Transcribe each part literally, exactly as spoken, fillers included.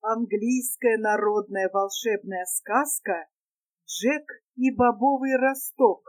Английская народная волшебная сказка «Джек и бобовый росток».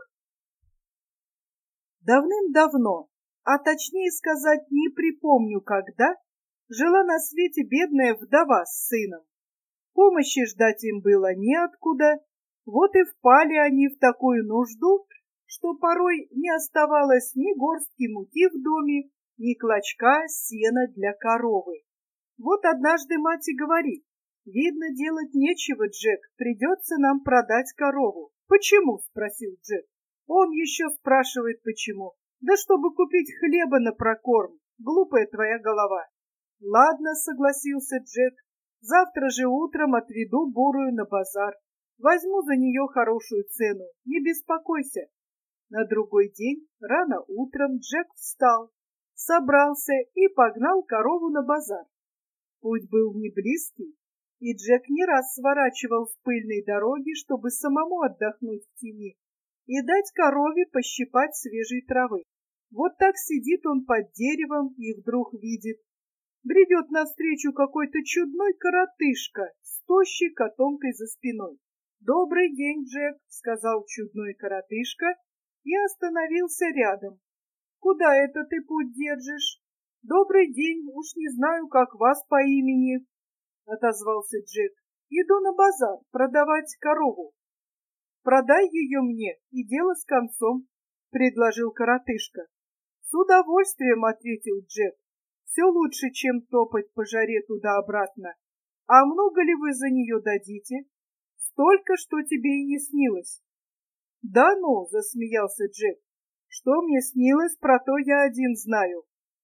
Давным-давно, а точнее сказать, не припомню когда, жила на свете бедная вдова с сыном. Помощи ждать им было неоткуда, вот и впали они в такую нужду, что порой не оставалось ни горстки муки в доме, ни клочка сена для коровы. Вот однажды мать и говорит: «Видно, делать нечего, Джек, придется нам продать корову». «Почему?» — спросил Джек. Он еще спрашивает, почему. «Да чтобы купить хлеба на прокорм, глупая твоя голова». «Ладно», — согласился Джек, — «завтра же утром отведу бурую на базар. Возьму за нее хорошую цену, не беспокойся». На другой день, рано утром, Джек встал, собрался и погнал корову на базар. Путь был не близкий, и Джек не раз сворачивал с пыльной дороги, чтобы самому отдохнуть в тени и дать корове пощипать свежей травы. Вот так сидит он под деревом и вдруг видит: бредет навстречу какой-то чудной коротышка с тощей котомкой за спиной. «Добрый день, Джек», — сказал чудной коротышка и остановился рядом. «Куда это ты путь держишь?» «Добрый день, уж не знаю, как вас по имени», — отозвался Джек. «Иду на базар продавать корову». «Продай ее мне, и дело с концом», — предложил коротышка. «С удовольствием», — ответил Джек. «Все лучше, чем топать по жаре туда-обратно. А много ли вы за нее дадите?» «Столько, что тебе и не снилось». «Да ну», — засмеялся Джек, — «что мне снилось, про то я один знаю».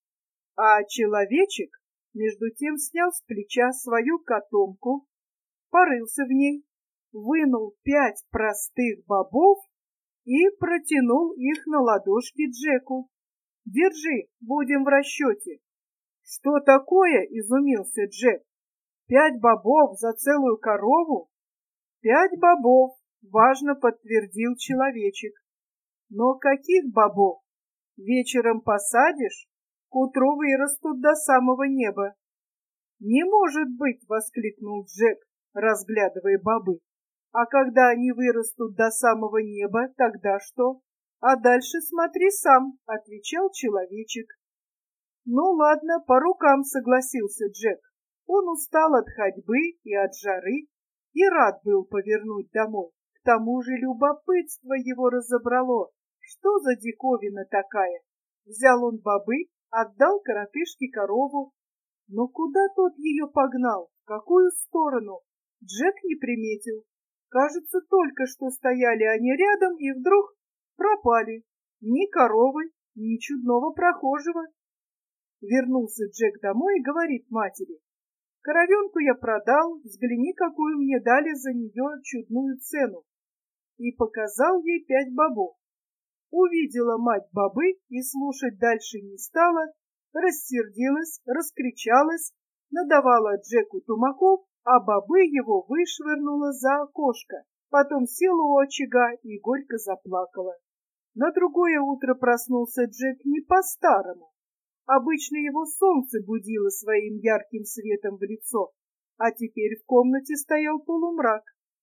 А человечек между тем снял с плеча свою котомку, порылся в ней, вынул пять простых бобов и протянул их на ладошки Джеку. «Держи, будем в расчете». «Что такое?» — изумился Джек. «Пять бобов за целую корову?» «Пять бобов», — важно подтвердил человечек. «Но каких бобов? Вечером посадишь, к утру вырастут до самого неба». «Не может быть!» — воскликнул Джек, разглядывая бобы. «А когда они вырастут до самого неба, тогда что?» «А дальше смотри сам», — отвечал человечек. «Ну ладно, по рукам», — согласился Джек. Он устал от ходьбы и от жары и рад был повернуть домой. К тому же любопытство его разобрало. Что за диковина такая? Взял он бобы, отдал коротышке корову. Но куда тот ее погнал? В какую сторону? Джек не приметил. Кажется, только что стояли они рядом и вдруг пропали. Ни коровы, ни чудного прохожего. Вернулся Джек домой и говорит матери: «Коровенку я продал, взгляни, какую мне дали за нее чудную цену». И показал ей пять бобов. Увидела мать бобы и слушать дальше не стала, рассердилась, раскричалась, надавала Джеку тумаков, а бобы его вышвырнула за окошко. Потом села у очага и горько заплакала. На другое утро проснулся Джек не по-старому. Обычно его солнце будило своим ярким светом в лицо, а теперь в комнате стоял полумрак.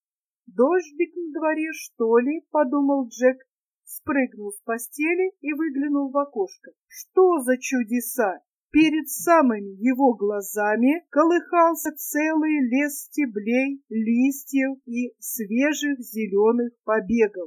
«Дождик на дворе, что ли?» — подумал Джек, спрыгнул с постели и выглянул в окошко. Что за чудеса! Перед самыми его глазами колыхался целый лес стеблей, листьев и свежих зеленых побегов.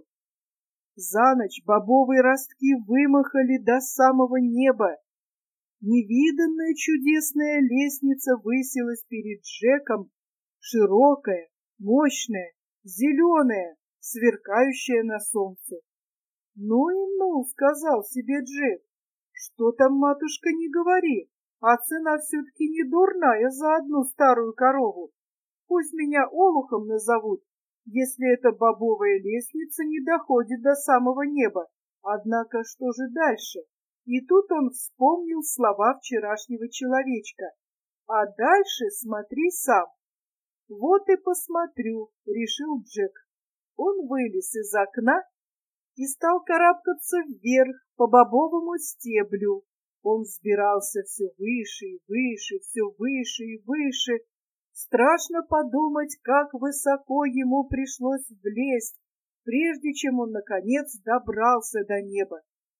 За ночь бобовые ростки вымахали до самого неба. Невиданная чудесная лестница высилась перед Джеком, широкая, мощная, зеленая, сверкающая на солнце. «Ну и ну», — сказал себе Джек, — «что там, матушка, не говори, а цена все-таки не дурная за одну старую корову. Пусть меня олухом назовут, если эта бобовая лестница не доходит до самого неба. Однако что же дальше?» И тут он вспомнил слова вчерашнего человечка. «А дальше смотри сам». «Вот и посмотрю», — решил Джек. Он вылез из окна и стал карабкаться вверх по бобовому стеблю. Он взбирался все выше и выше, все выше и выше. Страшно подумать, как высоко ему пришлось влезть, прежде чем он, наконец, добрался до неба.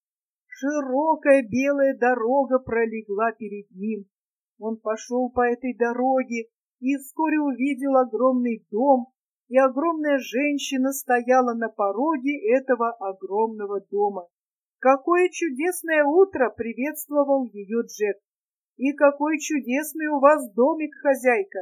Широкая белая дорога пролегла перед ним. Он пошел по этой дороге и вскоре увидел огромный дом, и огромная женщина стояла на пороге этого огромного дома. «Какое чудесное утро!» — приветствовал ее Джек. «И какой чудесный у вас домик, хозяйка!»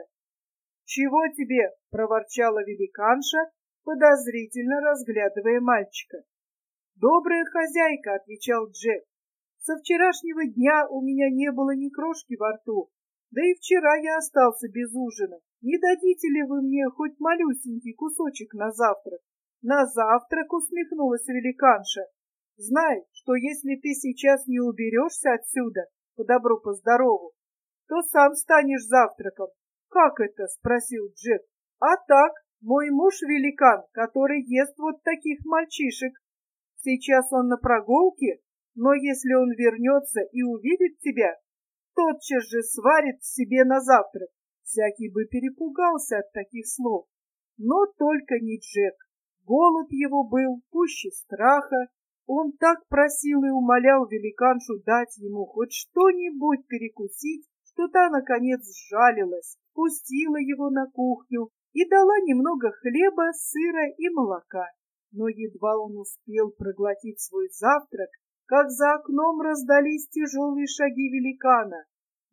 «Чего тебе?» — проворчала великанша, подозрительно разглядывая мальчика. «Добрая хозяйка», — отвечал Джек. «Со вчерашнего дня у меня не было ни крошки во рту, да и вчера я остался без ужина. Не дадите ли вы мне хоть малюсенький кусочек на завтрак?» «На завтрак?» — усмехнулась великанша. «Знай, что если ты сейчас не уберешься отсюда, по добру, по здорову, то сам станешь завтраком». «Как это?» — спросил Джек. «А так, мой муж великан, который ест вот таких мальчишек. Сейчас он на прогулке, но если он вернется и увидит тебя, тотчас же сварит себе на завтрак». Всякий бы перепугался от таких слов, но только не Джек. Голод его был пуще страха. Он так просил и умолял великаншу дать ему хоть что-нибудь перекусить, что та, наконец, сжалилась, пустила его на кухню и дала немного хлеба, сыра и молока. Но едва он успел проглотить свой завтрак, как за окном раздались тяжелые шаги великана.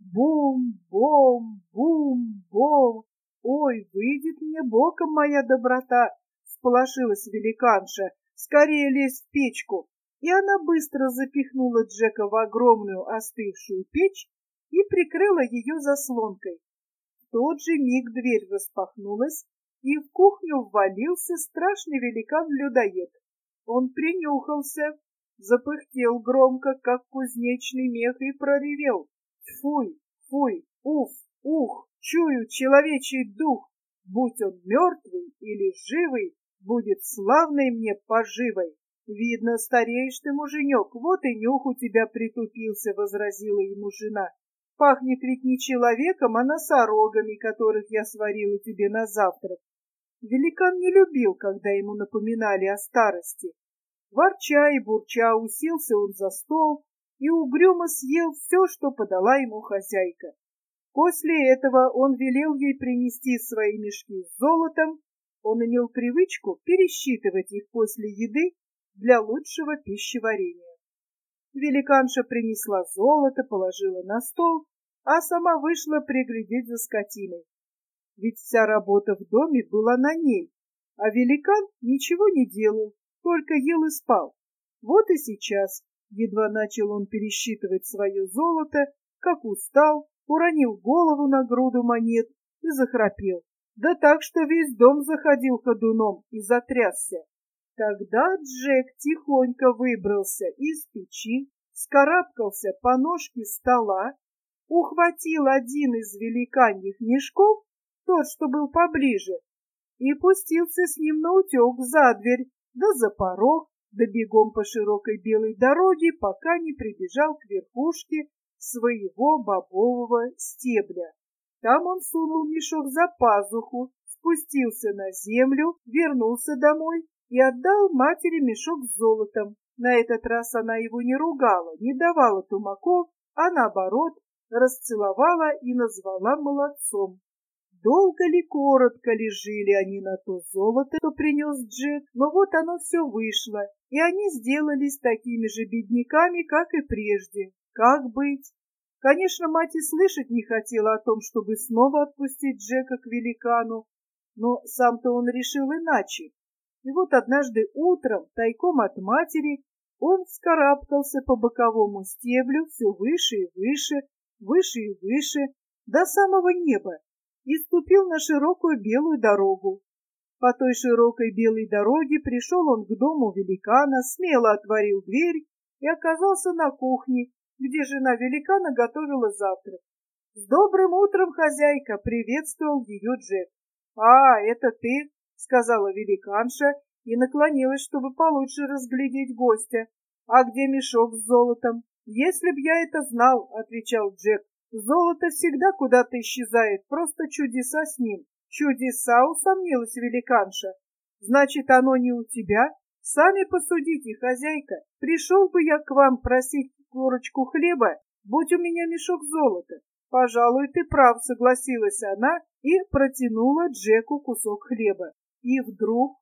Бум, бом, бум, бом. «Ой, выйдет мне боком моя доброта!» — сполошилась великанша. «Скорее лезь в печку!» И она быстро запихнула Джека в огромную остывшую печь и прикрыла ее заслонкой. В тот же миг дверь распахнулась, и в кухню ввалился страшный великан-людоед. Он принюхался, запыхтел громко, как кузнечный мех, и проревел: «Фуй, фуй, уф, ух, чую человечий дух! Будь он мертвый или живый, будет славной мне поживой!» «Видно, стареешь ты, муженек, вот и нюх у тебя притупился», — возразила ему жена. «Пахнет ведь не человеком, а носорогами, которых я сварила тебе на завтрак». Великан не любил, когда ему напоминали о старости. Ворча и бурча уселся он за стол и угрюмо съел все, что подала ему хозяйка. После этого он велел ей принести свои мешки с золотом. Он имел привычку пересчитывать их после еды для лучшего пищеварения. Великанша принесла золото, положила на стол, а сама вышла приглядеть за скотиной. Ведь вся работа в доме была на ней, а великан ничего не делал, только ел и спал. Вот и сейчас, едва начал он пересчитывать свое золото, как устал, уронил голову на груду монет и захрапел. Да так, что весь дом заходил ходуном и затрясся. Тогда Джек тихонько выбрался из печи, вскарабкался по ножке стола, ухватил один из великаньих мешков, тот, что был поближе, и пустился с ним наутек за дверь, да за порог, да бегом по широкой белой дороге, пока не прибежал к верхушке своего бобового стебля. Там он сунул мешок за пазуху, спустился на землю, вернулся домой и отдал матери мешок с золотом. На этот раз она его не ругала, не давала тумаков, а наоборот расцеловала и назвала молодцом. Долго ли, коротко ли жили они на то золото, что принес Джек, но вот оно все вышло, и они сделались такими же бедняками, как и прежде. Как быть? Конечно, мать и слышать не хотела о том, чтобы снова отпустить Джека к великану, но сам-то он решил иначе. И вот однажды утром, тайком от матери, он вскарабкался по боковому стеблю все выше и выше, выше и выше, до самого неба, и ступил на широкую белую дорогу. По той широкой белой дороге пришел он к дому великана, смело отворил дверь и оказался на кухне, где жена великана готовила завтрак. «С добрым утром, хозяйка!» — приветствовал ее Джек. «А, это ты!» — сказала великанша и наклонилась, чтобы получше разглядеть гостя. «А где мешок с золотом?» «Если б я это знал!» — отвечал Джек. Золото всегда куда-то исчезает, просто чудеса с ним. Чудеса, усомнилась великанша. Значит, оно не у тебя? Сами посудите, хозяйка. Пришел бы я к вам просить корочку хлеба, будь у меня мешок золота. Пожалуй, ты прав, согласилась она и протянула Джеку кусок хлеба. И вдруг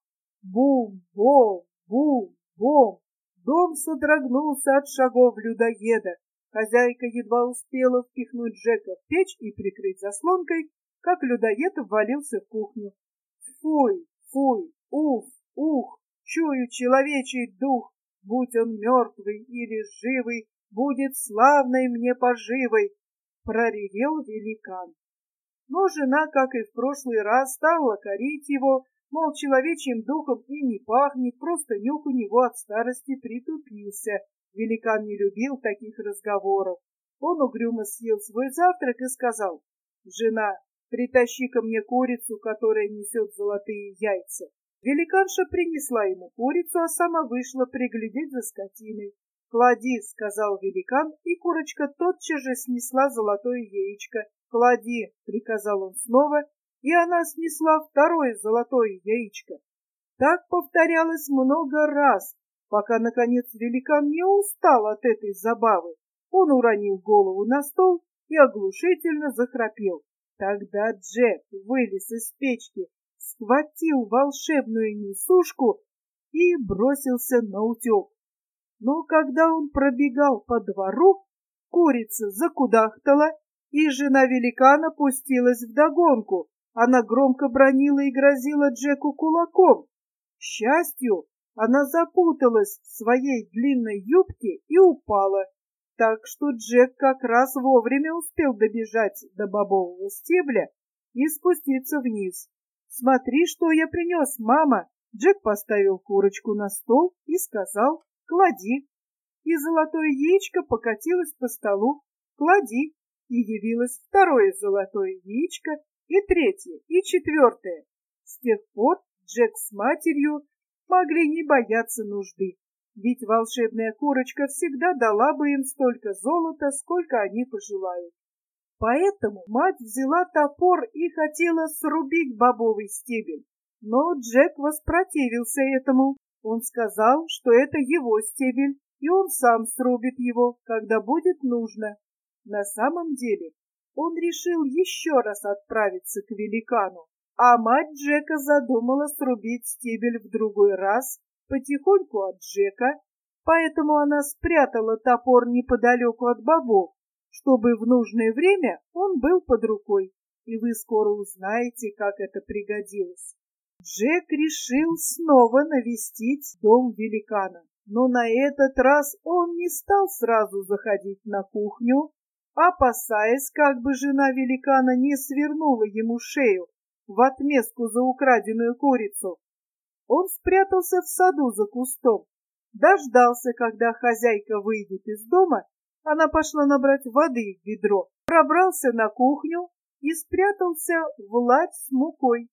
бум-бом, бум-бом. Дом содрогнулся от шагов людоеда. Хозяйка едва успела впихнуть Джека в печь и прикрыть заслонкой, как людоед ввалился в кухню. Фуй, фуй, уф, ух, чую человечий дух, будь он мертвый или живый, будет славной мне поживой, проревел великан. Но жена, как и в прошлый раз, стала корить его, мол, человечьим духом и не пахнет, просто нюх у него от старости притупился. Великан не любил таких разговоров. Он угрюмо съел свой завтрак и сказал: «Жена, притащи-ка мне курицу, которая несет золотые яйца». Великанша принесла ему курицу, а сама вышла приглядеть за скотиной. «Клади», — сказал великан, и курочка тотчас же снесла золотое яичко. «Клади», — приказал он снова, и она снесла второе золотое яичко. Так повторялось много раз, пока, наконец, великан не устал от этой забавы. Он уронил голову на стол и оглушительно захрапел. Тогда Джек вылез из печки, схватил волшебную несушку и бросился наутек. Но когда он пробегал по двору, курица закудахтала, и жена великана пустилась вдогонку. Она громко бранила и грозила Джеку кулаком. К счастью, она запуталась в своей длинной юбке и упала, так что Джек как раз вовремя успел добежать до бобового стебля и спуститься вниз. «Смотри, что я принес, мама!» Джек поставил курочку на стол и сказал: «Клади». И золотое яичко покатилось по столу. «Клади». И явилось второе золотое яичко, и третье, и четвертое. С тех пор Джек с матерью могли не бояться нужды, ведь волшебная курочка всегда дала бы им столько золота, сколько они пожелают. Поэтому мать взяла топор и хотела срубить бобовый стебель, но Джек воспротивился этому. Он сказал, что это его стебель, и он сам срубит его, когда будет нужно. На самом деле он решил еще раз отправиться к великану, а мать Джека задумала срубить стебель в другой раз, потихоньку от Джека, поэтому она спрятала топор неподалеку от бобов, чтобы в нужное время он был под рукой, и вы скоро узнаете, как это пригодилось. Джек решил снова навестить дом великана, но на этот раз он не стал сразу заходить на кухню, опасаясь, как бы жена великана не свернула ему шею в отместку за украденную курицу. Он спрятался в саду за кустом, дождался, когда хозяйка выйдет из дома. Она пошла набрать воды в ведро, пробрался на кухню и спрятался в ларь с мукой.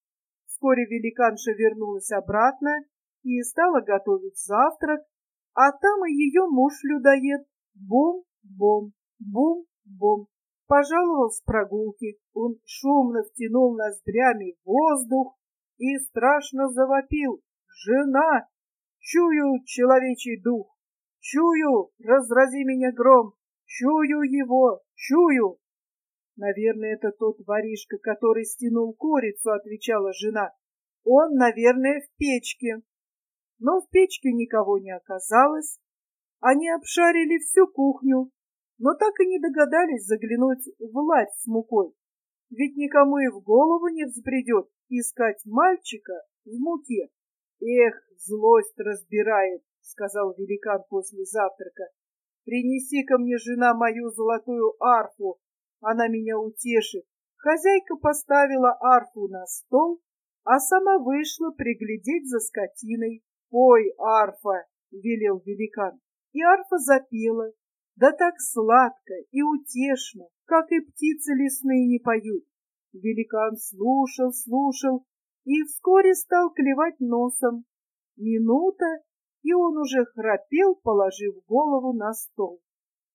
Вскоре великанша вернулась обратно и стала готовить завтрак, а там и ее муж-людоед. Бум-бум, бум-бум. Пожаловал с прогулки. Он шумно втянул ноздрями воздух и страшно завопил: «Жена! Чую человечий дух! Чую, разрази меня гром! Чую его! Чую!» «Наверное, это тот воришка, который стянул курицу», — отвечала жена. «Он, наверное, в печке». Но в печке никого не оказалось. Они обшарили всю кухню, но так и не догадались заглянуть в ларь с мукой. Ведь никому и в голову не взбредет искать мальчика в муке. «Эх, злость разбирает», — сказал великан после завтрака. «Принеси-ка мне, жена, мою золотую арфу, она меня утешит». Хозяйка поставила арфу на стол, а сама вышла приглядеть за скотиной. «Пой, арфа», — велел великан. И арфа запела, да так сладко и утешно, как и птицы лесные не поют. Великан слушал, слушал и вскоре стал клевать носом. Минута, и он уже храпел, положив голову на стол.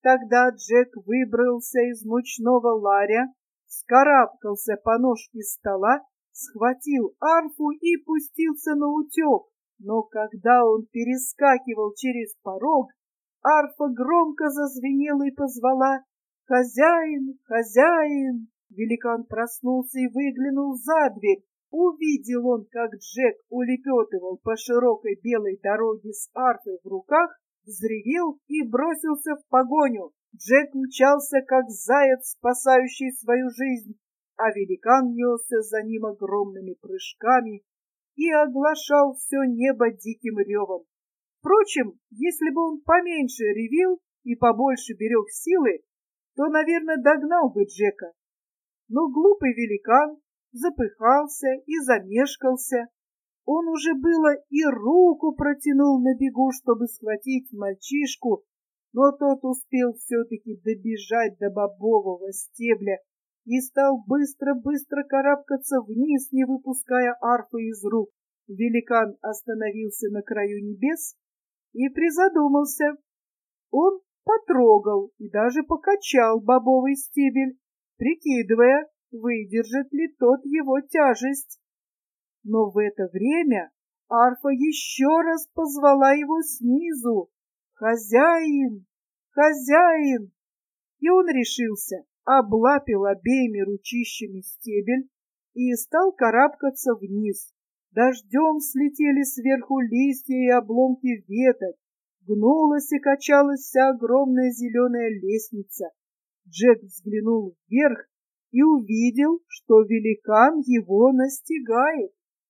Тогда Джек выбрался из мучного ларя, вскарабкался по ножке стола, схватил арфу и пустился наутек. Но когда он перескакивал через порог, арфа громко зазвенела и позвала: «Хозяин, хозяин!» Великан проснулся и выглянул за дверь. Увидел он, как Джек улепетывал по широкой белой дороге с арфой в руках, взревел и бросился в погоню. Джек мчался, как заяц, спасающий свою жизнь, а великан несся за ним огромными прыжками и оглашал все небо диким ревом. Впрочем, если бы он поменьше ревел и побольше берег силы, то, наверное, догнал бы Джека. Но глупый великан запыхался и замешкался. Он уже было и руку протянул на бегу, чтобы схватить мальчишку, но тот успел все-таки добежать до бобового стебля и стал быстро-быстро карабкаться вниз, не выпуская арфы из рук. Великан остановился на краю небес и призадумался. Он потрогал и даже покачал бобовый стебель, прикидывая, выдержит ли тот его тяжесть. Но в это время арфа еще раз позвала его снизу: «Хозяин! Хозяин!» И он решился, облапил обеими ручищами стебель и стал карабкаться вниз. Дождем слетели сверху листья и обломки веток, гнулась и качалась вся огромная зеленая лестница. Джек взглянул вверх и увидел, что великан его настигает.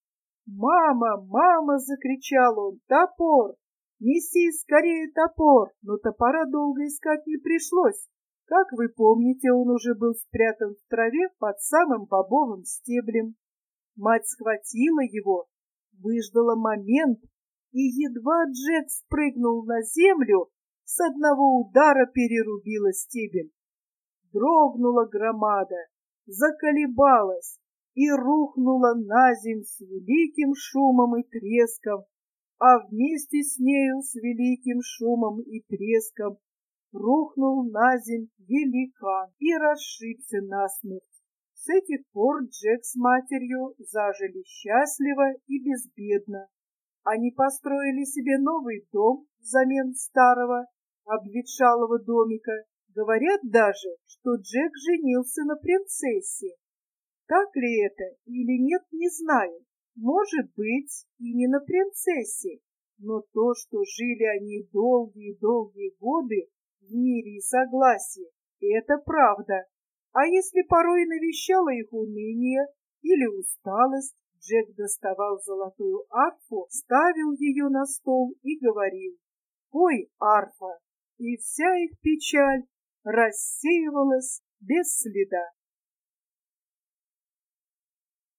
«Мама, мама!» — закричал он. «Топор! Неси скорее топор!» Но топора долго искать не пришлось. Как вы помните, он уже был спрятан в траве под самым бобовым стеблем. Мать схватила его, выждала момент, и едва Джек спрыгнул на землю, с одного удара перерубила стебель. Дрогнула громада, заколебалась и рухнула на земь с великим шумом и треском, а вместе с нею с великим шумом и треском рухнул на земь великан и расшибся насмерть. С этих пор Джек с матерью зажили счастливо и безбедно. Они построили себе новый дом взамен старого, обветшалого домика. Говорят даже, что Джек женился на принцессе. Так ли это или нет, не знаю. Может быть, и не на принцессе, но то, что жили они долгие-долгие годы в мире и согласии, это правда. А если порой навещало их уныние или усталость, Джек доставал золотую арфу, ставил ее на стол и говорил: «Пой, арфа!» И вся их печаль рассеивалась без следа.